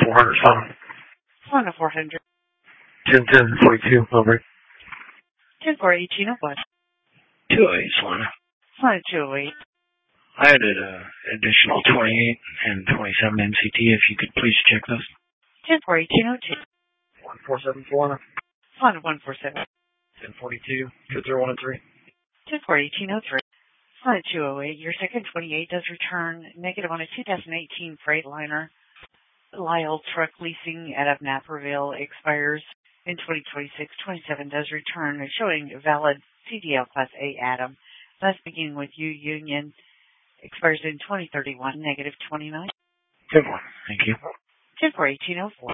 400 Solana. Solana 400. 10-10-42, over. 10-4-1801. 208 Solana. Solana 208. I added additional 28 and 27 MCT, if you could please check those. 10-4-1802. 147 Solana. Solana 147. 1042, 201 and 3. 10-4-1803. Solana 208. Your second 28 does return negative on a 2018 Freightliner. Lyle Truck Leasing out of Naperville expires in 2026. 27 does return, showing valid CDL Class A Atom. Last beginning with U Union expires in 2031, negative 29. Good one. Thank you. 10-4-1804.